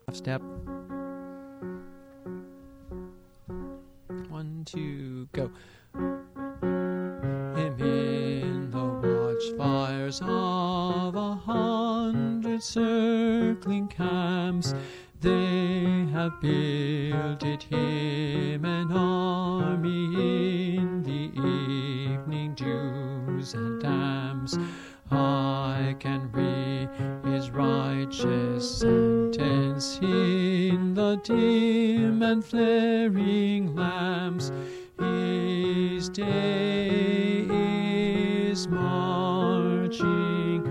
step. 1, 2, go. In the watchfires of 100 circling camps, they have builded him an army in the evening dews and damps. I can read his righteous sentence in the dim and flaring lamps. His day is marching